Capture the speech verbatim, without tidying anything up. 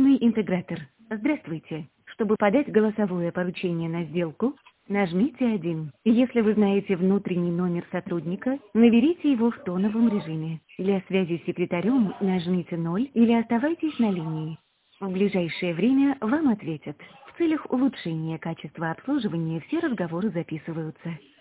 Мобильный интегратор. Здравствуйте. Чтобы подать голосовое поручение на сделку, нажмите один. Если вы знаете внутренний номер сотрудника, наберите его в тоновом режиме. Для связи с секретарем нажмите ноль или оставайтесь на линии. В ближайшее время вам ответят. В целях улучшения качества обслуживания все разговоры записываются.